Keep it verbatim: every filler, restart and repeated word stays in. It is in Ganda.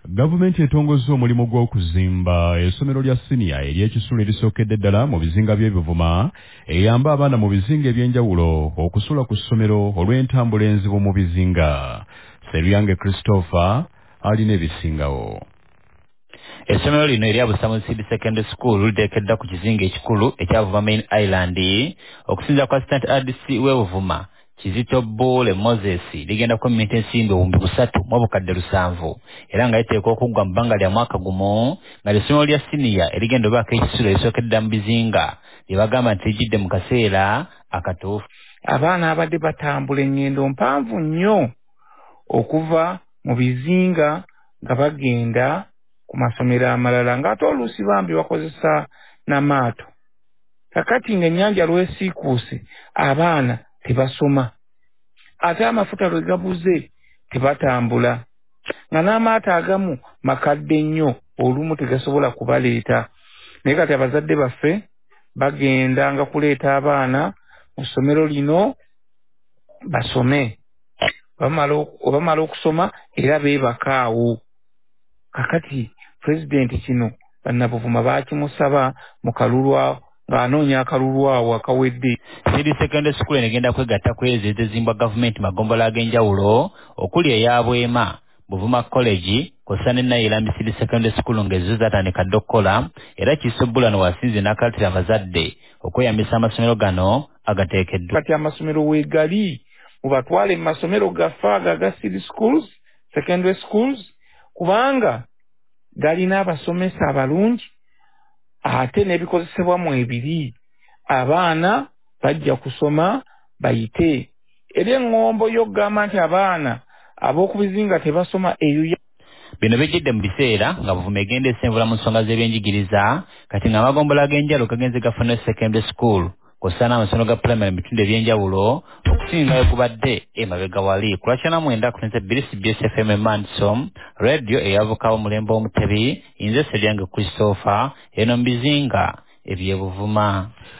Gavumenti etongozza omulimu gw'okuzimba essomero lya siniya ery'ekisulo erisookedde ddala mu bizinga by'ebivuma eyamba abaana mu bizinga eby'enjawulo okusula ku ssomero olw'entambula enzibu mu bizinga. Seryange Christopher alina ebisingawo. Essomero lino erya Busamu City Secondary School liteekeddwa ku kizinga ekikulu ekya Buvuma Main Island okusinza kwa Assistant R D C w'e Buvuma Kizito Bole Moses ligenda ku minti ensimbi obuwumbi busatu mu obukadde lusanvu era nga liteekwa okuggwa mu bbanga lya mwaka gumu nga essomero lya siniya erigenda obaako ekisulo erisookedde mu bizinga lye bagamba nti lijjidde mu kaseera akatuufu. Abaana abadde batambula enngendo mpanvu nnyo okuva mu bizinga nga bagenda ku masomero amalala ng'ate oluusi bambi bakozesa n'amaato. Kakati ng'ennyanja lwesiikuuse abaana tebasoma ate amafuta lwe gabuze tebatambula nga n'amaato agamu makadde nnyo olumu tegasobola kubaleeta. Naye kati abazadde baffe bagenda nga kuleeta abaana mu ssomero lino basome bamala okusoma era beebakaawo. Kakati pulezidenti kino bannabuvuma baakimusaba mu kalulu ng'anoonya akalulu awo akawedde. City Secondary School enegenda kwegatta ku ezo ezizimbwa gavumenti magombola ag'enjawulo okuli eya Bwema, Buvuma College kw'ossa ne Nayirambi City Secondary School ng'ezo zatandika dda okukola era Kisobulano wasinze n'akalatira abazadde okweyambisa amasomero gano agateekeddwa. Kati amasomero weegali mubatwale mu masomero gaffe aga city schools, secondary schools kubanga galina abasomesa abalungi ate n'ebikozesebwa mu ebiri abaana bajja kusoma bayite. Era eŋŋombo y'okugamba nti abaana ab'oku bizinga tebasoma eyo. Bino bijjidde mu biseera nga Buvuma egenda esenvula mu nsonga z'ebyenjigiriza kati nga amagombola ag'enjalo gagenze gafuna secondary school kw'ossa n'amasomero ga primary mu bitundu eby'enjawulo okusingayo kubadde emabega wali. Ku lwakya na mwenda kusenze bbiri C B S F M Mansom radio eyavukawo omulembe omutebi nze Seryange Christopher eno mu bizinga eby'e Buvuma.